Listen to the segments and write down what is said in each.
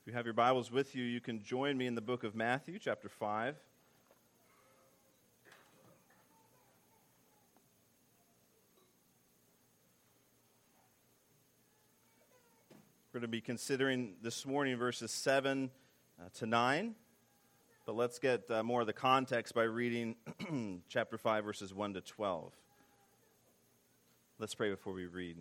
If you have your Bibles with you, you can join me in the book of Matthew, chapter 5. We're going to be considering this morning verses 7 to 9, but let's get more of the context by reading chapter 5, verses 1 to 12. Let's pray before we read.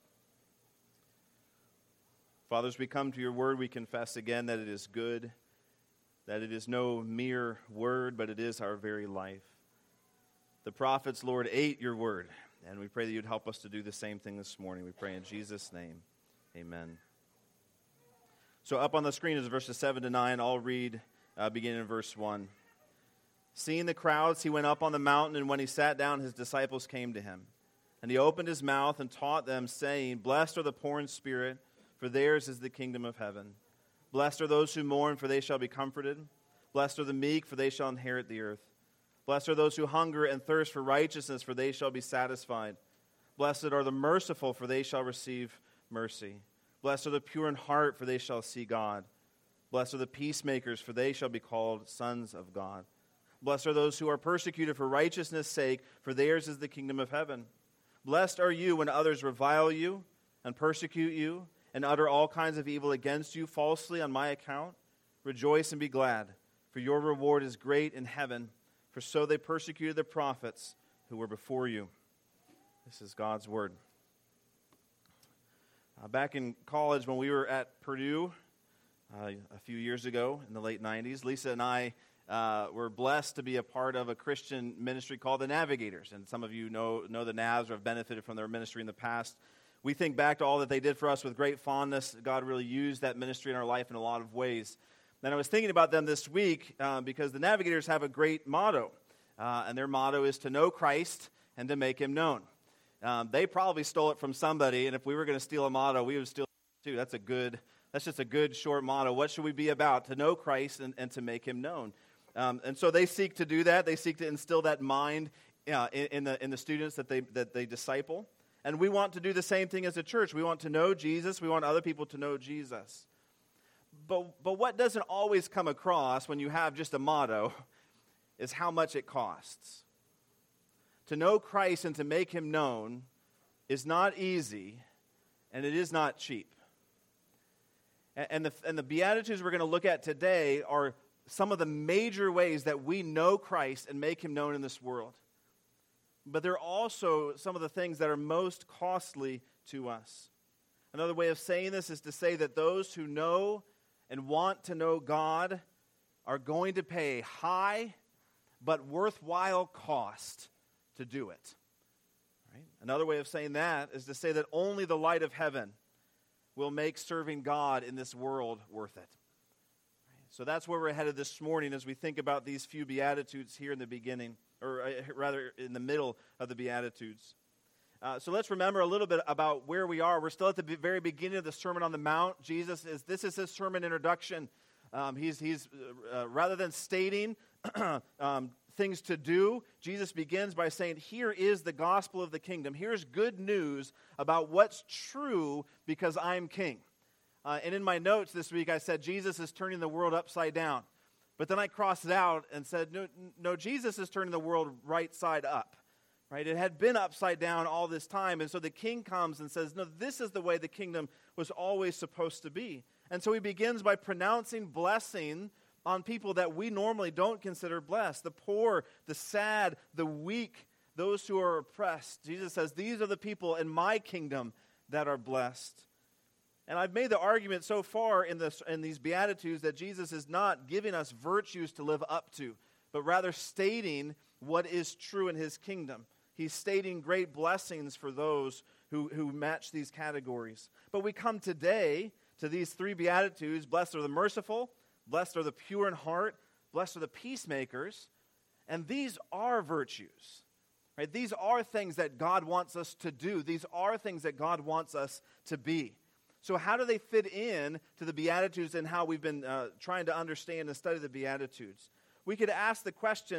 Father, as we come to your word, we confess again that it is good, that it is no mere word, but it is our very life. The prophets, Lord, ate your word, and we pray that you'd help us to do the same thing this morning. We pray in Jesus' name, amen. So up on the screen is verses 7 to 9. I'll read beginning in verse 1. Seeing the crowds, he went up on the mountain, and when he sat down, his disciples came to him. And he opened his mouth and taught them, saying, Blessed are the poor in spirit, for theirs is the kingdom of heaven. Blessed are those who mourn, for they shall be comforted. Blessed are the meek, for they shall inherit the earth. Blessed are those who hunger and thirst for righteousness, for they shall be satisfied. Blessed are the merciful, for they shall receive mercy. Blessed are the pure in heart, for they shall see God. Blessed are the peacemakers, for they shall be called sons of God. Blessed are those who are persecuted for righteousness' sake, for theirs is the kingdom of heaven. Blessed are you when others revile you and persecute you, and utter all kinds of evil against you falsely on my account. Rejoice and be glad, for your reward is great in heaven, for so they persecuted the prophets who were before you. This is God's word. Back in college, when we were at Purdue a few years ago in the late 90s, Lisa and I were blessed to be a part of a Christian ministry called the Navigators. And some of you know the Navs or have benefited from their ministry in the past. We think back to all that they did for us with great fondness. God really used that ministry in our life in a lot of ways. Then I was thinking about them this week because the Navigators have a great motto. And their motto is to know Christ and to make him known. They probably stole it from somebody, and if we were going to steal a motto, we would steal it too. That's just a good short motto. What should we be about? To know Christ and to make him known. And so they seek to do that. They seek to instill that mind in the students that they disciple. And we want to do the same thing as a church. We want to know Jesus. We want other people to know Jesus. But what doesn't always come across when you have just a motto is how much it costs. To know Christ and to make him known is not easy, and it is not cheap. And the Beatitudes we're going to look at today are some of the major ways that we know Christ and make him known in this world. But they're also some of the things that are most costly to us. Another way of saying this is to say that those who know and want to know God are going to pay a high but worthwhile cost to do it. Right? Another way of saying that is to say that only the light of heaven will make serving God in this world worth it. So that's where we're headed this morning as we think about these few Beatitudes here in the beginning, or rather in the middle of the Beatitudes. So let's remember a little bit about where we are. We're still at the very beginning of the Sermon on the Mount. This is his sermon introduction. He's rather than stating things to do, Jesus begins by saying, here is the gospel of the kingdom. Here's good news about what's true because I'm king. And in my notes this week, I said, Jesus is turning the world upside down. But then I crossed it out and said, no, Jesus is turning the world right side up. Right? It had been upside down all this time. And so the king comes and says, no, this is the way the kingdom was always supposed to be. And so he begins by pronouncing blessing on people that we normally don't consider blessed. The poor, the sad, the weak, those who are oppressed. Jesus says, these are the people in my kingdom that are blessed. And I've made the argument so far in these Beatitudes that Jesus is not giving us virtues to live up to, but rather stating what is true in his kingdom. He's stating great blessings for those who match these categories. But we come today to these three Beatitudes. Blessed are the merciful, blessed are the pure in heart, blessed are the peacemakers. And these are virtues. Right? These are things that God wants us to do. These are things that God wants us to be. So how do they fit in to the Beatitudes and how we've been trying to understand and study the Beatitudes? We could ask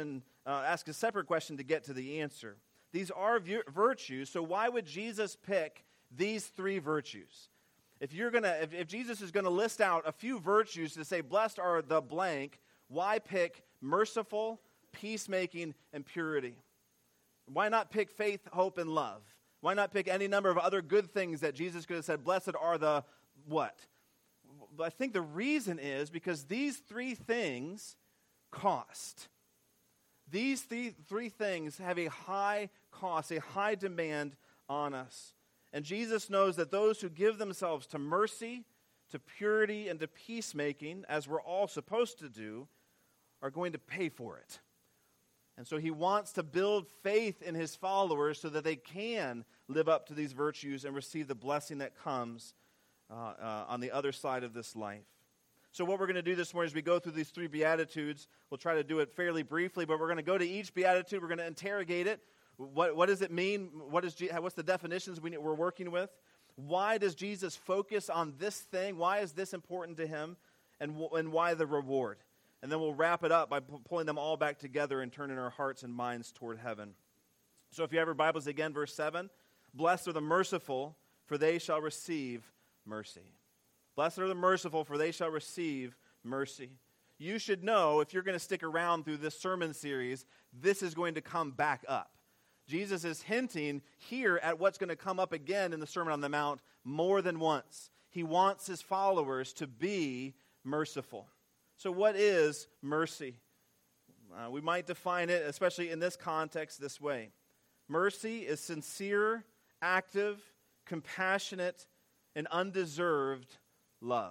a separate question to get to the answer. These are virtues, so why would Jesus pick these three virtues? If Jesus is gonna list out a few virtues to say, blessed are the blank, why pick merciful, peacemaking, and purity? Why not pick faith, hope, and love? Why not pick any number of other good things that Jesus could have said, blessed are the what? But I think the reason is because these three things cost. These three things have a high cost, a high demand on us. And Jesus knows that those who give themselves to mercy, to purity, and to peacemaking, as we're all supposed to do, are going to pay for it. And so he wants to build faith in his followers so that they can live up to these virtues and receive the blessing that comes on the other side of this life. So what we're going to do this morning as we go through these three Beatitudes, we'll try to do it fairly briefly, but we're going to go to each Beatitude. We're going to interrogate it. What does it mean? What's the definitions we're working with? Why does Jesus focus on this thing? Why is this important to him? And why the reward? And then we'll wrap it up by pulling them all back together and turning our hearts and minds toward heaven. So if you have your Bibles again, verse 7, blessed are the merciful, for they shall receive mercy. Blessed are the merciful, for they shall receive mercy. You should know, if you're going to stick around through this sermon series, this is going to come back up. Jesus is hinting here at what's going to come up again in the Sermon on the Mount more than once. He wants his followers to be merciful. So what is mercy? We might define it, especially in this context, this way. Mercy is sincere, active, compassionate, and undeserved love.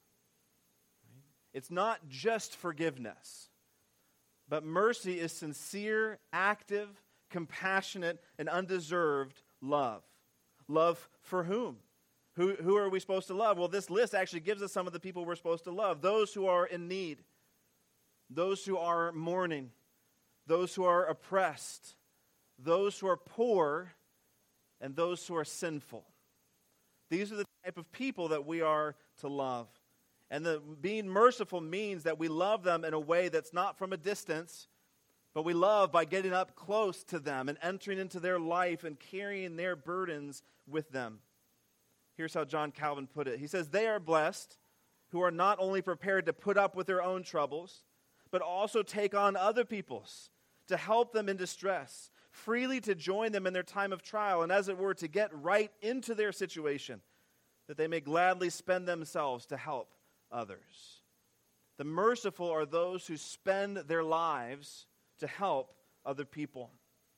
It's not just forgiveness, but mercy is sincere, active, compassionate, and undeserved love. Love for whom? Who are we supposed to love? Well, this list actually gives us some of the people we're supposed to love. Those who are in need, those who are mourning, those who are oppressed, those who are poor, and those who are sinful. These are the type of people that we are to love. And being merciful means that we love them in a way that's not from a distance, but we love by getting up close to them and entering into their life and carrying their burdens with them. Here's how John Calvin put it. He says, they are blessed who are not only prepared to put up with their own troubles, but also take on other people's, to help them in distress, freely to join them in their time of trial, and as it were, to get right into their situation, that they may gladly spend themselves to help others. The merciful are those who spend their lives to help other people.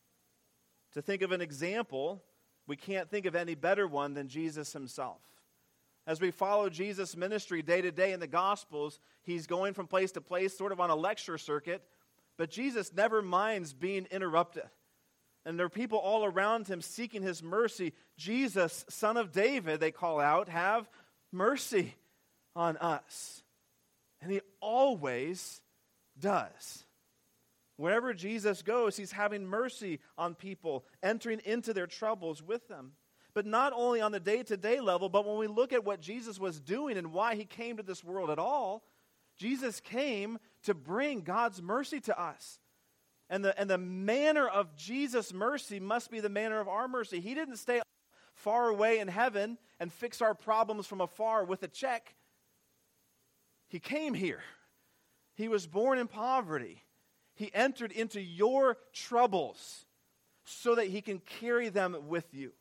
To think of an example, we can't think of any better one than Jesus himself. As we follow Jesus' ministry day to day in the Gospels, he's going from place to place, sort of on a lecture circuit, but Jesus never minds being interrupted. And there are people all around him seeking his mercy. Jesus, Son of David, they call out, have mercy on us. And he always does. Wherever Jesus goes, he's having mercy on people, entering into their troubles with them. But not only on the day-to-day level, but when we look at what Jesus was doing and why he came to this world at all, Jesus came to bring God's mercy to us. And the manner of Jesus' mercy must be the manner of our mercy. He didn't stay far away in heaven and fix our problems from afar with a check. He came here. He was born in poverty. He entered into your troubles so that he can carry them with you.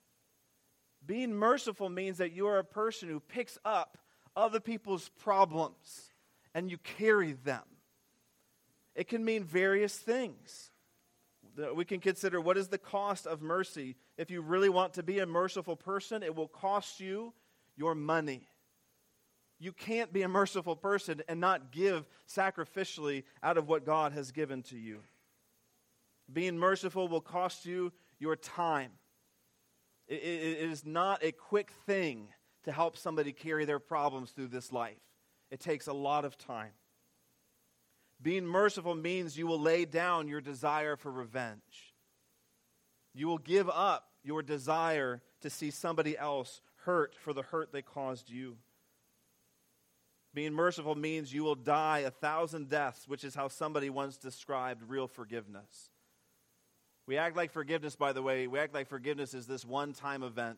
Being merciful means that you are a person who picks up other people's problems and you carry them. It can mean various things. We can consider, what is the cost of mercy? If you really want to be a merciful person, it will cost you your money. You can't be a merciful person and not give sacrificially out of what God has given to you. Being merciful will cost you your time. It is not a quick thing to help somebody carry their problems through this life. It takes a lot of time. Being merciful means you will lay down your desire for revenge. You will give up your desire to see somebody else hurt for the hurt they caused you. Being merciful means you will die 1,000 deaths, which is how somebody once described real forgiveness. We act like forgiveness, by the way, we act like forgiveness is this one-time event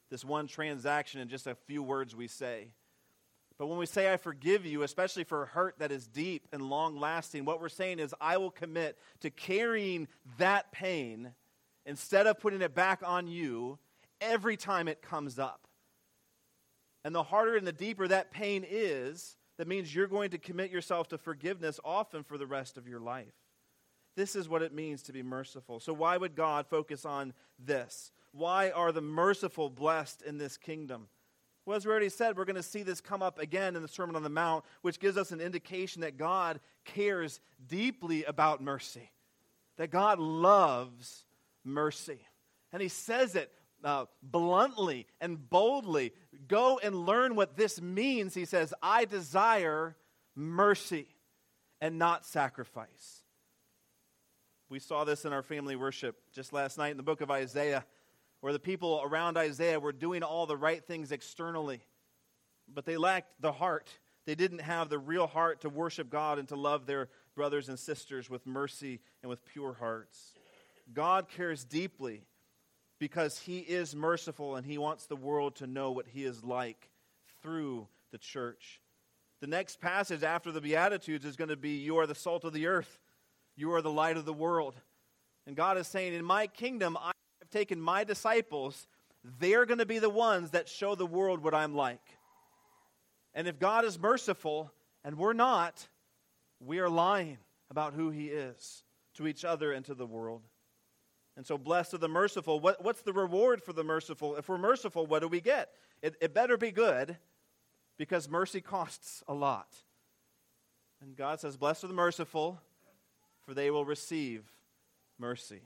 this one transaction in just a few words we say. But when we say, I forgive you, especially for a hurt that is deep and long-lasting, what we're saying is, I will commit to carrying that pain instead of putting it back on you every time it comes up. And the harder and the deeper that pain is, that means you're going to commit yourself to forgiveness often for the rest of your life. This is what it means to be merciful. So why would God focus on this? Why are the merciful blessed in this kingdom? Well, as we already said, we're going to see this come up again in the Sermon on the Mount, which gives us an indication that God cares deeply about mercy, that God loves mercy. And he says it bluntly and boldly. Go and learn what this means. He says, I desire mercy and not sacrifice. We saw this in our family worship just last night in the book of Isaiah, where the people around Isaiah were doing all the right things externally, but they lacked the heart. They didn't have the real heart to worship God and to love their brothers and sisters with mercy and with pure hearts. God cares deeply because he is merciful and he wants the world to know what he is like through the church. The next passage after the Beatitudes is going to be, you are the salt of the earth. You are the light of the world. And God is saying, in my kingdom, I have taken my disciples. They're going to be the ones that show the world what I'm like. And if God is merciful and we're not, we are lying about who he is to each other and to the world. And so blessed are the merciful. What's the reward for the merciful? If we're merciful, what do we get? It better be good, because mercy costs a lot. And God says, blessed are the merciful, for they will receive mercy.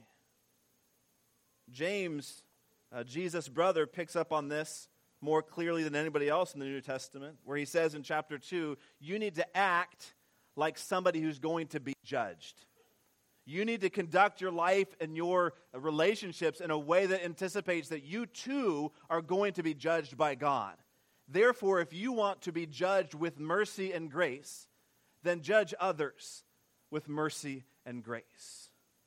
James, Jesus' brother, picks up on this more clearly than anybody else in the New Testament, where he says in chapter 2, you need to act like somebody who's going to be judged. You need to conduct your life and your relationships in a way that anticipates that you too are going to be judged by God. Therefore, if you want to be judged with mercy and grace, then judge others with mercy and grace.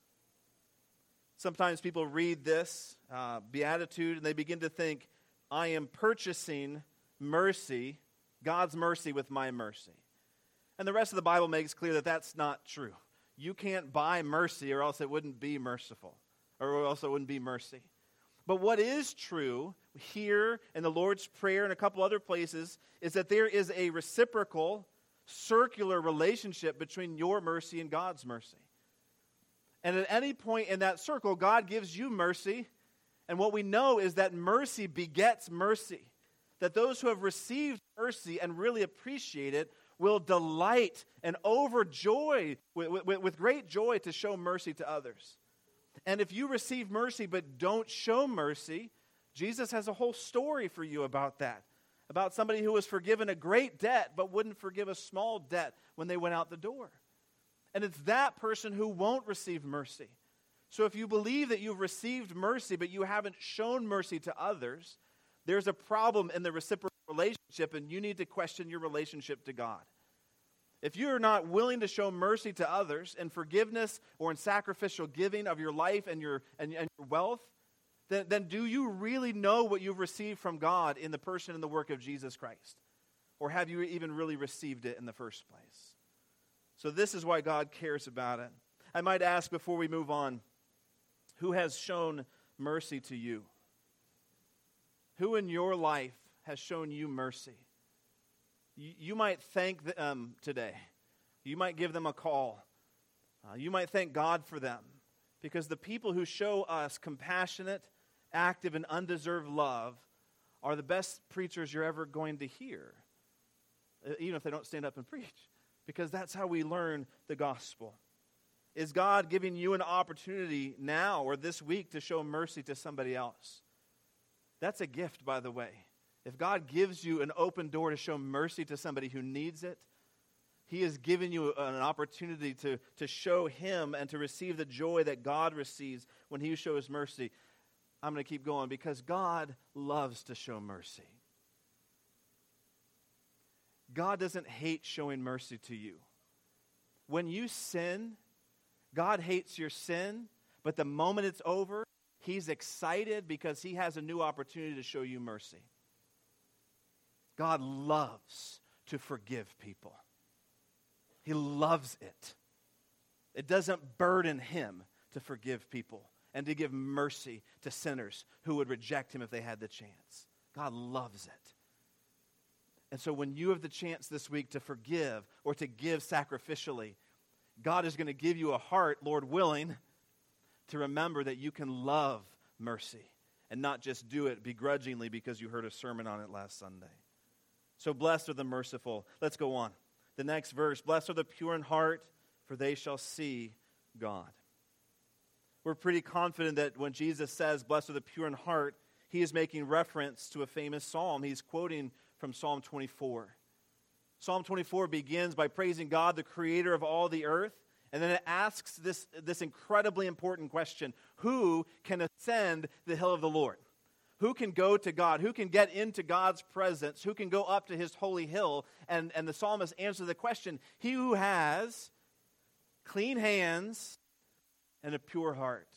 Sometimes people read this beatitude and they begin to think, I am purchasing mercy, God's mercy, with my mercy. And the rest of the Bible makes clear that that's not true. You can't buy mercy, or else it wouldn't be merciful, or else it wouldn't be mercy. But what is true here in the Lord's Prayer and a couple other places is that there is a reciprocal, circular relationship between your mercy and God's mercy. And at any point in that circle, God gives you mercy. And what we know is that mercy begets mercy. That those who have received mercy and really appreciate it will delight and overjoy with great joy to show mercy to others. And if you receive mercy but don't show mercy, Jesus has a whole story for you about that. About somebody who was forgiven a great debt but wouldn't forgive a small debt when they went out the door. And it's that person who won't receive mercy. So if you believe that you've received mercy but you haven't shown mercy to others, there's a problem in the reciprocal relationship, and you need to question your relationship to God. If you're not willing to show mercy to others in forgiveness or in sacrificial giving of your life and your wealth, then do you really know what you've received from God in the person and the work of Jesus Christ? Or have you even really received it in the first place? So this is why God cares about it. I might ask before we move on, who has shown mercy to you? Who in your life has shown you mercy? You might thank them today. You might give them a call. You might thank God for them. Because the people who show us compassionate, active, and undeserved love are the best preachers you're ever going to hear. Even if they don't stand up and preach. Because that's how we learn the gospel. Is God giving you an opportunity now or this week to show mercy to somebody else? That's a gift, by the way. If God gives you an open door to show mercy to somebody who needs it, he has given you an opportunity to show him and to receive the joy that God receives when he shows mercy. I'm going to keep going because God loves to show mercy. God doesn't hate showing mercy to you. When you sin, God hates your sin, but the moment it's over, He's excited because he has a new opportunity to show you mercy. God loves to forgive people. He loves it. It doesn't burden him to forgive people and to give mercy to sinners who would reject him if they had the chance. God loves it. And so when you have the chance this week to forgive or to give sacrificially, God is going to give you a heart, Lord willing, to remember that you can love mercy and not just do it begrudgingly because you heard a sermon on it last Sunday. So blessed are the merciful. Let's go on. The next verse, blessed are the pure in heart, for they shall see God. We're pretty confident that when Jesus says, blessed are the pure in heart, he is making reference to a famous psalm. He's quoting from Psalm 24. Psalm 24 begins by praising God, the creator of all the earth, and then it asks this incredibly important question: who can ascend the hill of the Lord? Who can go to God? Who can get into God's presence? Who can go up to his holy hill? And the psalmist answers the question: he who has clean hands and a pure heart.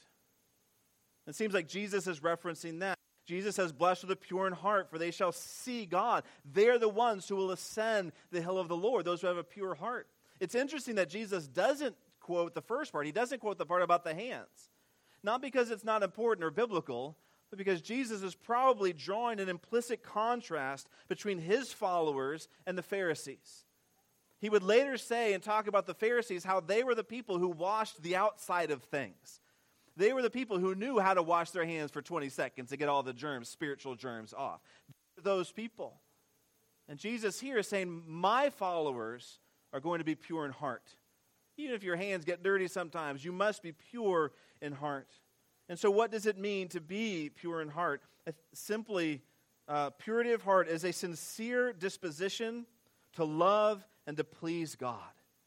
It seems like Jesus is referencing that. Jesus says, blessed are the pure in heart, for they shall see God. They're the ones who will ascend the hill of the Lord, those who have a pure heart. It's interesting that Jesus doesn't quote the first part. He doesn't quote the part about the hands. Not because it's not important or biblical, but because Jesus is probably drawing an implicit contrast between his followers and the Pharisees. He would later say and talk about the Pharisees how they were the people who washed the outside of things. They were the people who knew how to wash their hands for 20 seconds to get all the germs, spiritual germs, off. Those people. And Jesus here is saying, my followers are going to be pure in heart. Even if your hands get dirty sometimes, you must be pure in heart. And so what does it mean to be pure in heart? Simply, purity of heart is a sincere disposition to love and to please God.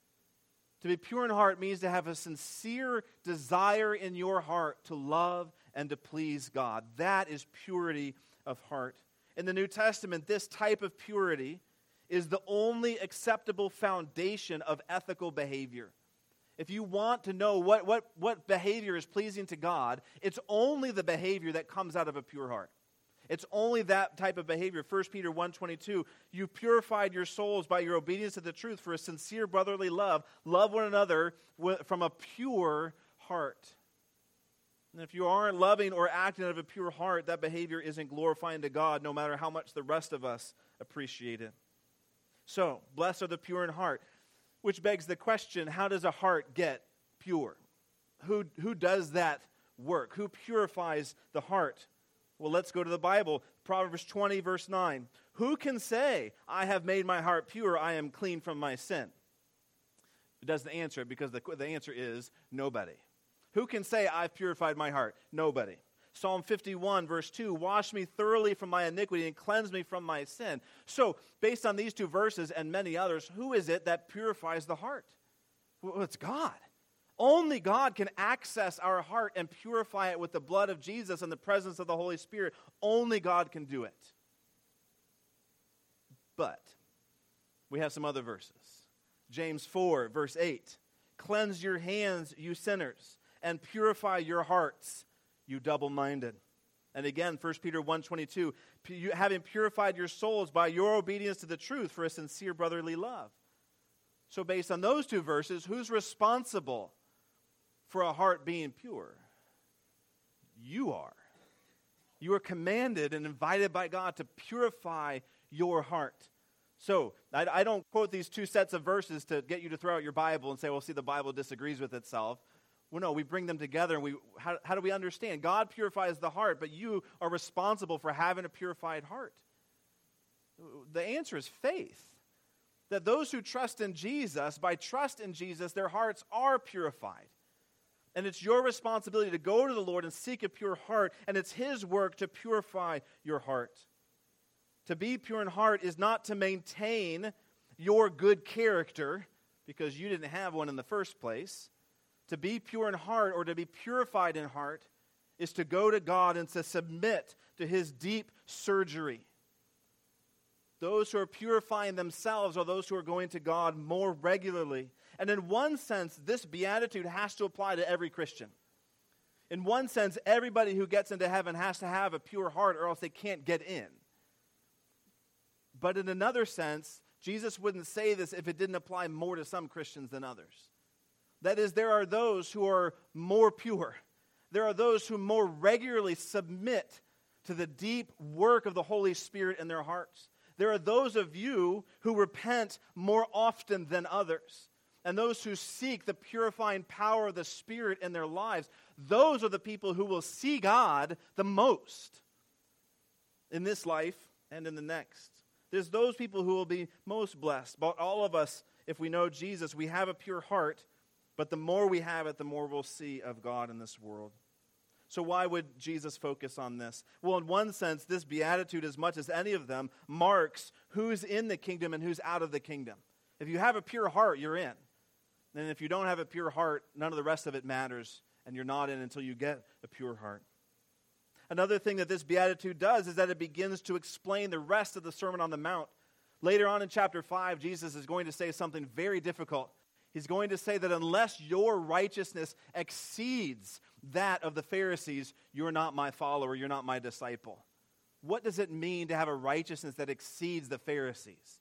To be pure in heart means to have a sincere desire in your heart to love and to please God. That is purity of heart. In the New Testament, this type of purity is the only acceptable foundation of ethical behavior. If you want to know what behavior is pleasing to God, it's only the behavior that comes out of a pure heart. It's only that type of behavior. 1 Peter 1:22, you purified your souls by your obedience to the truth for a sincere brotherly love. Love one another from a pure heart. And if you aren't loving or acting out of a pure heart, that behavior isn't glorifying to God, no matter how much the rest of us appreciate it. So, blessed are the pure in heart, which begs the question, how does a heart get pure? Who does that work? Who purifies the heart? Well, let's go to the Bible. Proverbs 20, verse 9. Who can say, I have made my heart pure, I am clean from my sin? It doesn't answer it because the answer is nobody. Who can say, I've purified my heart? Nobody. Psalm 51, verse 2, wash me thoroughly from my iniquity and cleanse me from my sin. So, based on these two verses and many others, who is it that purifies the heart? Well, it's God. Only God can access our heart and purify it with the blood of Jesus and the presence of the Holy Spirit. Only God can do it. But we have some other verses. James 4, verse 8. Cleanse your hands, you sinners, and purify your hearts, you double-minded. And again, 1 Peter 1:22, having purified your souls by your obedience to the truth for a sincere brotherly love. So based on those two verses, who's responsible for a heart being pure? You are. You are commanded and invited by God to purify your heart. So, I don't quote these two sets of verses to get you to throw out your Bible and say, well, see, the Bible disagrees with itself. Well, no, we bring them together and how do we understand? God purifies the heart, but you are responsible for having a purified heart. The answer is faith. That those who trust in Jesus, by trust in Jesus, their hearts are purified. And it's your responsibility to go to the Lord and seek a pure heart, and it's His work to purify your heart. To be pure in heart is not to maintain your good character, because you didn't have one in the first place. To be pure in heart, or to be purified in heart, is to go to God and to submit to His deep surgery. Those who are purifying themselves are those who are going to God more regularly. And in one sense, this beatitude has to apply to every Christian. In one sense, everybody who gets into heaven has to have a pure heart or else they can't get in. But in another sense, Jesus wouldn't say this if it didn't apply more to some Christians than others. That is, there are those who are more pure. There are those who more regularly submit to the deep work of the Holy Spirit in their hearts. There are those of you who repent more often than others. And those who seek the purifying power of the Spirit in their lives, those are the people who will see God the most in this life and in the next. There's those people who will be most blessed. But all of us, if we know Jesus, we have a pure heart, but the more we have it, the more we'll see of God in this world. So why would Jesus focus on this? Well, in one sense, this beatitude, as much as any of them, marks who's in the kingdom and who's out of the kingdom. If you have a pure heart, you're in. And if you don't have a pure heart, none of the rest of it matters, and you're not in until you get a pure heart. Another thing that this beatitude does is that it begins to explain the rest of the Sermon on the Mount. Later on in chapter 5, Jesus is going to say something very difficult. He's going to say that unless your righteousness exceeds that of the Pharisees, you're not my follower, you're not my disciple. What does it mean to have a righteousness that exceeds the Pharisees?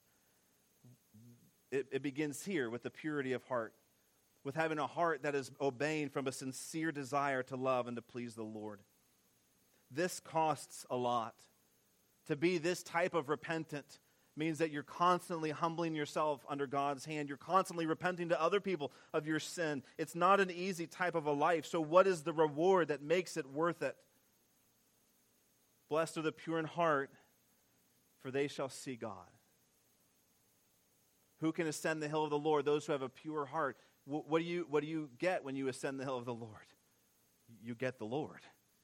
It begins here with the purity of heart, with having a heart that is obeying from a sincere desire to love and to please the Lord. This costs a lot. To be this type of repentant means that you're constantly humbling yourself under God's hand. You're constantly repenting to other people of your sin. It's not an easy type of a life. So what is the reward that makes it worth it? Blessed are the pure in heart, for they shall see God. Who can ascend the hill of the Lord? Those who have a pure heart. What do you get when you ascend the hill of the Lord? You get the Lord.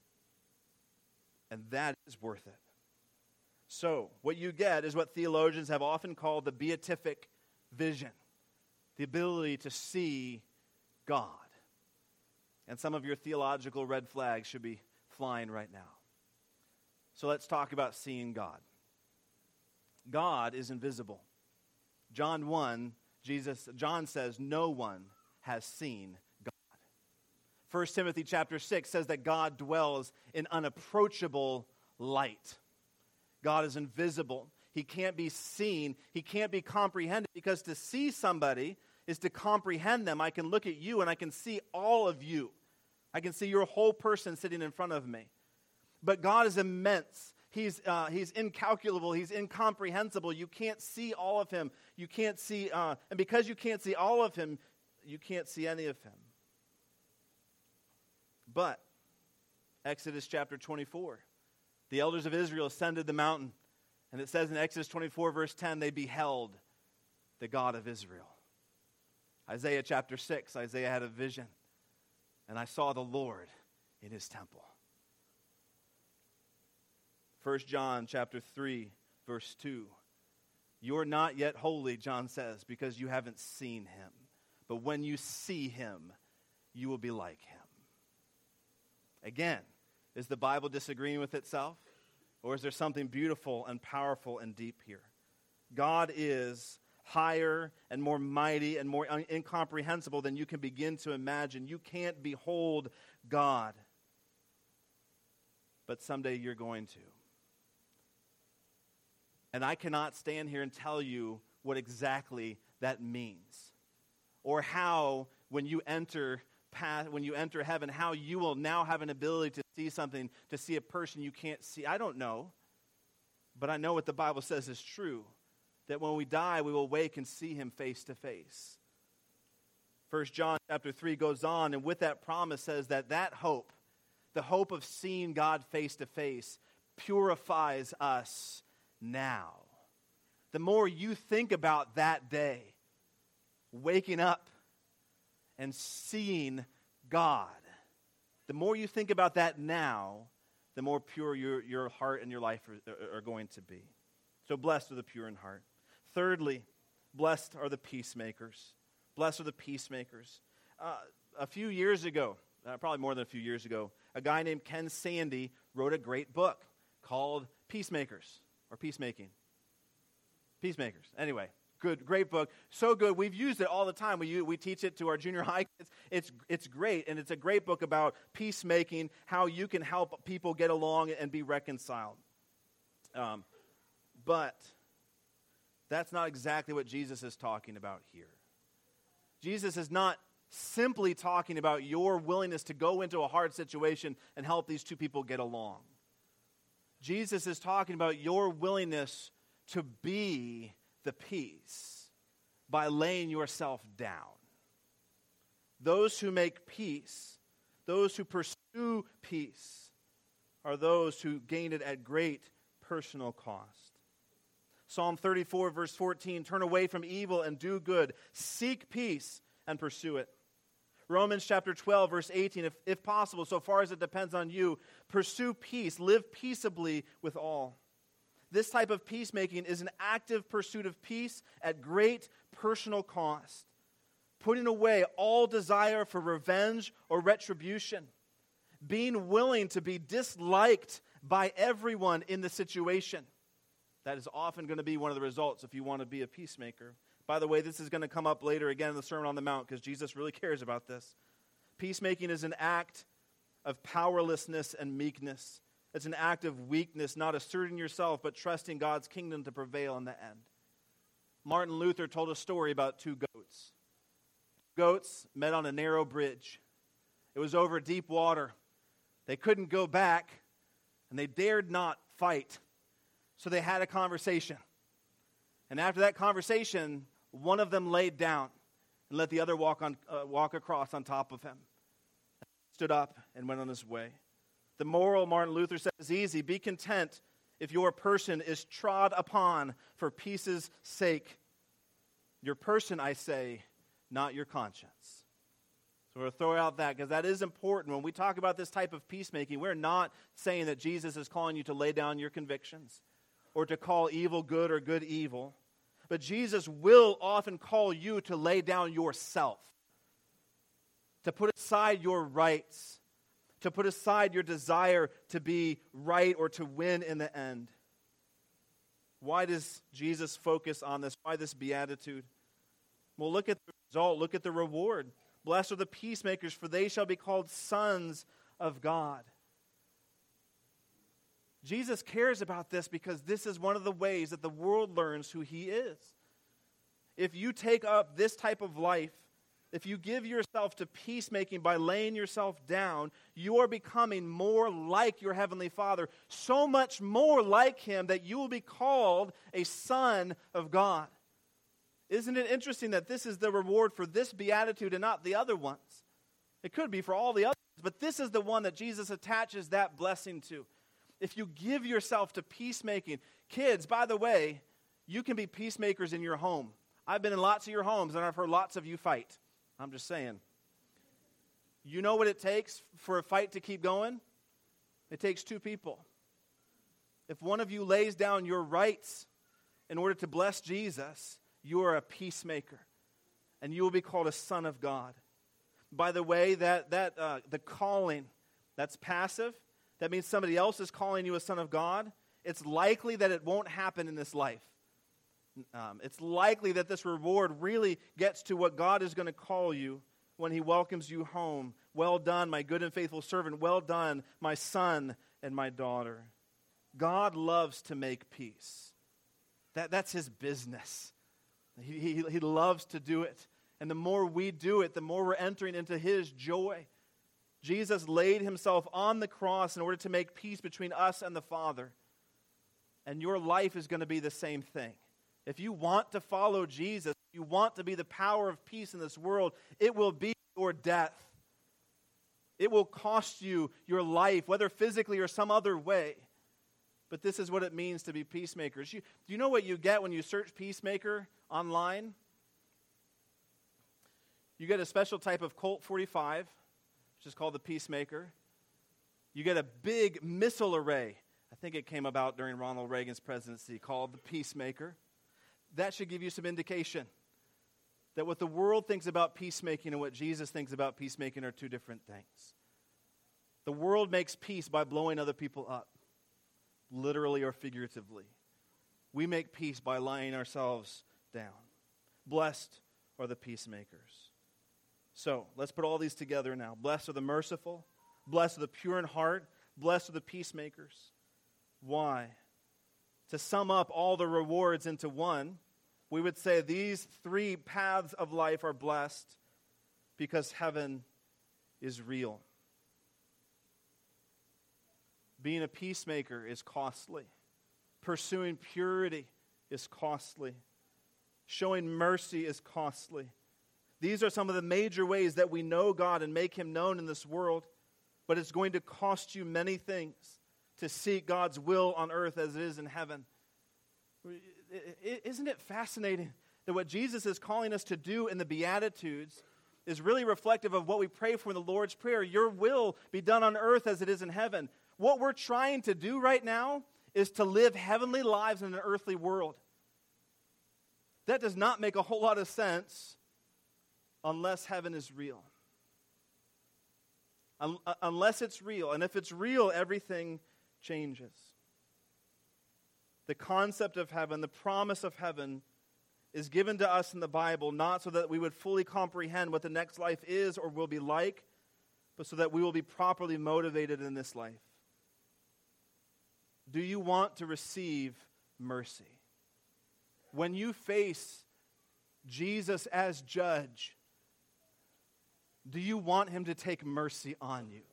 And that is worth it. So, what you get is what theologians have often called the beatific vision, the ability to see God. And some of your theological red flags should be flying right now. So let's talk about seeing God. God is invisible. John 1, John says, no one has seen God. 1 Timothy chapter 6 says that God dwells in unapproachable light. God is invisible. He can't be seen. He can't be comprehended, because to see somebody is to comprehend them. I can look at you and I can see all of you. I can see your whole person sitting in front of me. But God is immense. He's incalculable. He's incomprehensible. You can't see all of him. You can't see, and because you can't see all of him, you can't see any of him. But Exodus chapter 24, the elders of Israel ascended the mountain, and it says in Exodus 24 verse 10, they beheld the God of Israel. Isaiah chapter 6, Isaiah had a vision, and I saw the Lord in his temple. 1 John chapter 3, verse 2. You're not yet holy, John says, because you haven't seen him. But when you see him, you will be like him. Again, is the Bible disagreeing with itself? Or is there something beautiful and powerful and deep here? God is higher and more mighty and more incomprehensible than you can begin to imagine. You can't behold God. But someday you're going to. And I cannot stand here and tell you what exactly that means, or how, when you enter heaven, how you will now have an ability to see something, to see a person you can't see. I don't know, but I know what the Bible says is true, that when we die, we will wake and see him face to face. 1 John chapter 3 goes on, and with that promise says that hope, the hope of seeing God face to face, purifies us now. The more you think about that day, waking up and seeing God, the more you think about that now, the more pure your heart and your life are going to be. So blessed are the pure in heart. Thirdly, blessed are the peacemakers. Blessed are the peacemakers. A few years ago, probably more than a few years ago, a guy named Ken Sande wrote a great book called Peacemakers. Or Peacemaking. Peacemakers. Anyway, Good, great book. So good. We've used it all the time. We teach it to our junior high kids. It's great, and it's a great book about peacemaking, how you can help people get along and be reconciled. But that's not exactly what Jesus is talking about here. Jesus is not simply talking about your willingness to go into a hard situation and help these two people get along. Jesus is talking about your willingness to be the peace by laying yourself down. Those who make peace, those who pursue peace, are those who gain it at great personal cost. Psalm 34, verse 14, turn away from evil and do good. Seek peace and pursue it. Romans chapter 12, verse 18, if possible, so far as it depends on you, pursue peace, live peaceably with all. This type of peacemaking is an active pursuit of peace at great personal cost, putting away all desire for revenge or retribution, being willing to be disliked by everyone in the situation. That is often going to be one of the results if you want to be a peacemaker. By the way, this is going to come up later again in the Sermon on the Mount because Jesus really cares about this. Peacemaking is an act of powerlessness and meekness. It's an act of weakness, not asserting yourself, but trusting God's kingdom to prevail in the end. Martin Luther told a story about two goats. Goats met on a narrow bridge. It was over deep water. They couldn't go back, and they dared not fight. So they had a conversation. And after that conversation, one of them laid down and let the other walk across on top of him. Stood up and went on his way. The moral, Martin Luther said, is easy. Be content if your person is trod upon for peace's sake. Your person, I say, not your conscience. So we'll throw out that because that is important. When we talk about this type of peacemaking, we're not saying that Jesus is calling you to lay down your convictions or to call evil good or good evil. But Jesus will often call you to lay down yourself, to put aside your rights, to put aside your desire to be right or to win in the end. Why does Jesus focus on this? Why this beatitude? Well, look at the result. Look at the reward. Blessed are the peacemakers, for they shall be called sons of God. Jesus cares about this because this is one of the ways that the world learns who he is. If you take up this type of life, if you give yourself to peacemaking by laying yourself down, you are becoming more like your Heavenly Father, so much more like Him that you will be called a son of God. Isn't it interesting that this is the reward for this beatitude and not the other ones? It could be for all the others, but this is the one that Jesus attaches that blessing to. If you give yourself to peacemaking, kids, by the way, you can be peacemakers in your home. I've been in lots of your homes and I've heard lots of you fight. I'm just saying. You know what it takes for a fight to keep going? It takes two people. If one of you lays down your rights in order to bless Jesus, you are a peacemaker, and you will be called a son of God. By the way, the calling, that's passive. That means somebody else is calling you a son of God. It's likely that it won't happen in this life. It's likely that this reward really gets to what God is going to call you when He welcomes you home. Well done, my good and faithful servant. Well done, my son and my daughter. God loves to make peace. That's His business. He loves to do it. And the more we do it, the more we're entering into His joy. Jesus laid Himself on the cross in order to make peace between us and the Father. And your life is going to be the same thing. If you want to follow Jesus, if you want to be the power of peace in this world, it will be your death. It will cost you your life, whether physically or some other way. But this is what it means to be peacemakers. Do you know what you get when you search peacemaker online? You get a special type of Colt 45, which is called the Peacemaker. You get a big missile array. I think it came about during Ronald Reagan's presidency, called the Peacemaker. That should give you some indication that what the world thinks about peacemaking and what Jesus thinks about peacemaking are two different things. The world makes peace by blowing other people up, literally or figuratively. We make peace by laying ourselves down. Blessed are the peacemakers. So, let's put all these together now. Blessed are the merciful, blessed are the pure in heart, blessed are the peacemakers. Why? To sum up all the rewards into one, we would say these three paths of life are blessed because heaven is real. Being a peacemaker is costly. Pursuing purity is costly. Showing mercy is costly. These are some of the major ways that we know God and make Him known in this world, but it's going to cost you many things to seek God's will on earth as it is in heaven. Isn't it fascinating that what Jesus is calling us to do in the Beatitudes is really reflective of what we pray for in the Lord's Prayer? Your will be done on earth as it is in heaven. What we're trying to do right now is to live heavenly lives in an earthly world. That does not make a whole lot of sense unless heaven is real. Unless it's real. And if it's real, everything changes. The concept of heaven, the promise of heaven, is given to us in the Bible not so that we would fully comprehend what the next life is or will be like, but so that we will be properly motivated in this life. Do you want to receive mercy? When you face Jesus as judge, do you want Him to take mercy on you?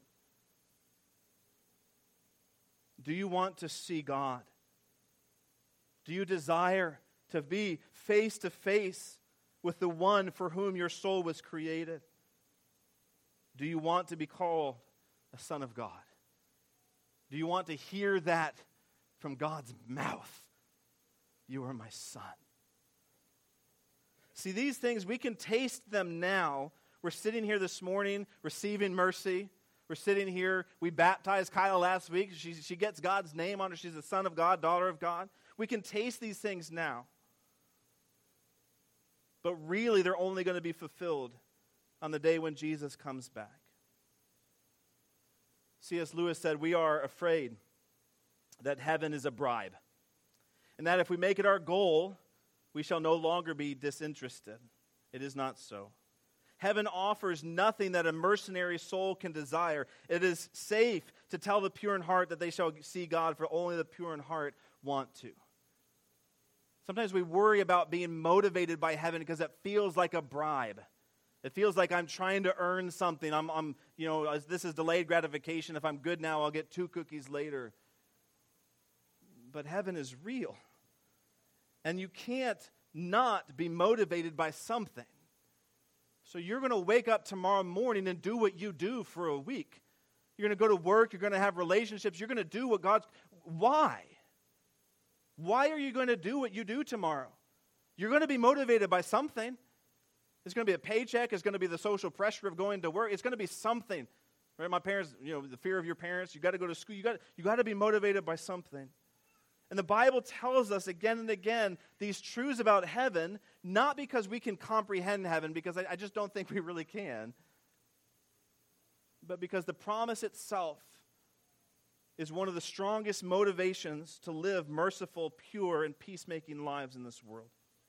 Do you want to see God? Do you desire to be face to face with the one for whom your soul was created? Do you want to be called a son of God? Do you want to hear that from God's mouth? You are my son. See, these things, we can taste them now. We're sitting here this morning receiving mercy. We're sitting here. We baptized Kyla last week. She gets God's name on her. She's a son of God, daughter of God. We can taste these things now. But really, they're only going to be fulfilled on the day when Jesus comes back. C.S. Lewis said, "We are afraid that heaven is a bribe, and that if we make it our goal, we shall no longer be disinterested. It is not so. Heaven offers nothing that a mercenary soul can desire. It is safe to tell the pure in heart that they shall see God, for only the pure in heart want to." Sometimes we worry about being motivated by heaven because it feels like a bribe. It feels like I'm trying to earn something. This is delayed gratification. If I'm good now, I'll get 2 cookies later. But heaven is real. And you can't not be motivated by something. So you're going to wake up tomorrow morning and do what you do for a week. You're going to go to work. You're going to have relationships. You're going to do what God's... Why? Why are you going to do what you do tomorrow? You're going to be motivated by something. It's going to be a paycheck. It's going to be the social pressure of going to work. It's going to be something. Right? My parents, the fear of your parents. You got to go to school. You got to be motivated by something. And the Bible tells us again and again these truths about heaven, not because we can comprehend heaven, because I just don't think we really can, but because the promise itself is one of the strongest motivations to live merciful, pure, and peacemaking lives in this world.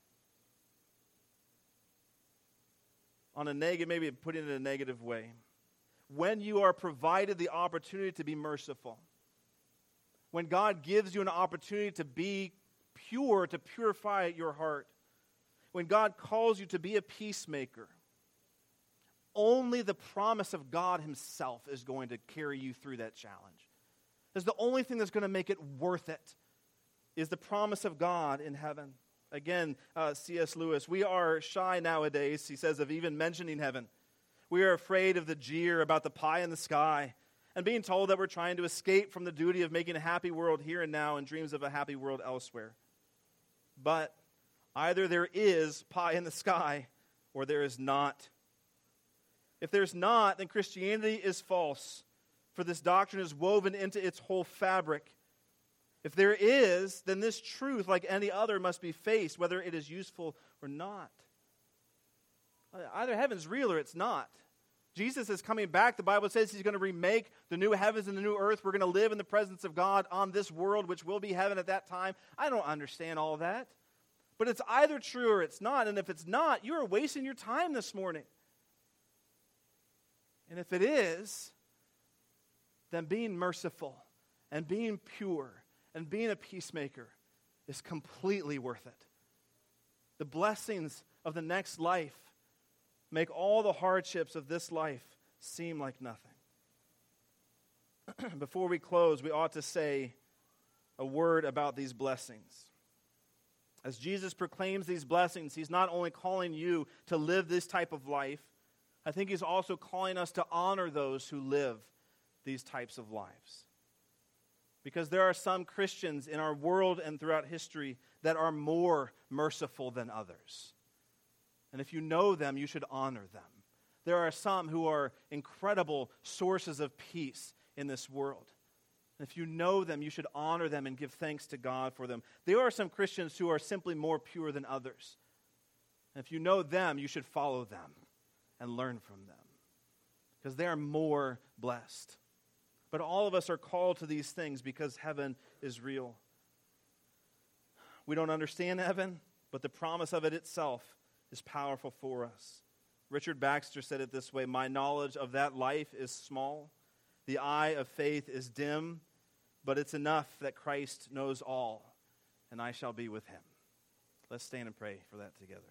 On a negative, maybe put it in a negative way. When you are provided the opportunity to be merciful, when God gives you an opportunity to be pure, to purify your heart, when God calls you to be a peacemaker, only the promise of God Himself is going to carry you through that challenge. That's the only thing that's going to make it worth it, is the promise of God in heaven. Again, C.S. Lewis, we are shy nowadays, he says, of even mentioning heaven. We are afraid of the jeer about the pie in the sky and being told that we're trying to escape from the duty of making a happy world here and now and dreams of a happy world elsewhere. But either there is pie in the sky or there is not. If there's not, then Christianity is false, for this doctrine is woven into its whole fabric. If there is, then this truth, like any other, must be faced, whether it is useful or not. Either heaven's real or it's not. Jesus is coming back. The Bible says He's going to remake the new heavens and the new earth. We're going to live in the presence of God on this world, which will be heaven at that time. I don't understand all that. But it's either true or it's not. And if it's not, you are wasting your time this morning. And if it is, then being merciful and being pure and being a peacemaker is completely worth it. The blessings of the next life make all the hardships of this life seem like nothing. Before we close, we ought to say a word about these blessings. As Jesus proclaims these blessings, he's not only calling you to live this type of life, I think he's also calling us to honor those who live these types of lives. Because there are some Christians in our world and throughout history that are more merciful than others. And if you know them, you should honor them. There are some who are incredible sources of peace in this world. And if you know them, you should honor them and give thanks to God for them. There are some Christians who are simply more pure than others. And if you know them, you should follow them and learn from them, because they are more blessed. But all of us are called to these things because heaven is real. We don't understand heaven, but the promise of it itself is powerful for us. Richard Baxter said it this way: "My knowledge of that life is small. The eye of faith is dim, but it's enough that Christ knows all, and I shall be with him." Let's stand and pray for that together.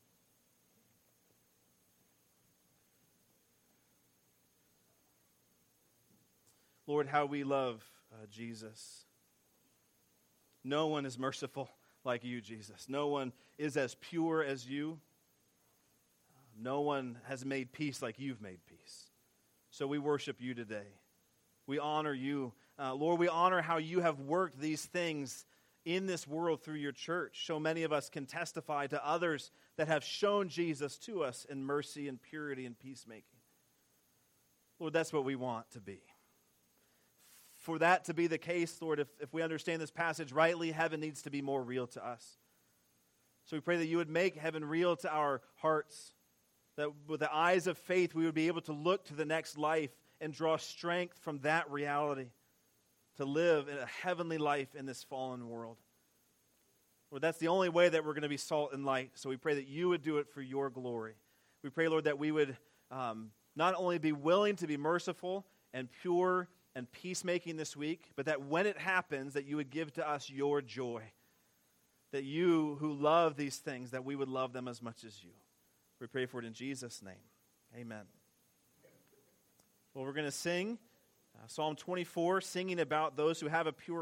Lord, how we love Jesus. No one is merciful like you, Jesus. No one is as pure as you. No one has made peace like you've made peace. So we worship you today. We honor you. Lord, we honor how you have worked these things in this world through your church. So many of us can testify to others that have shown Jesus to us in mercy and purity and peacemaking. Lord, that's what we want to be. For that to be the case, Lord, if we understand this passage rightly, heaven needs to be more real to us. So we pray that you would make heaven real to our hearts, that with the eyes of faith we would be able to look to the next life and draw strength from that reality to live in a heavenly life in this fallen world. Lord, that's the only way that we're going to be salt and light. So we pray that you would do it for your glory. We pray, Lord, that we would not only be willing to be merciful and pure and peacemaking this week, but that when it happens, that you would give to us your joy. That you who love these things, that we would love them as much as you. We pray for it in Jesus' name. Amen. Well, we're going to sing Psalm 24, singing about those who have a pure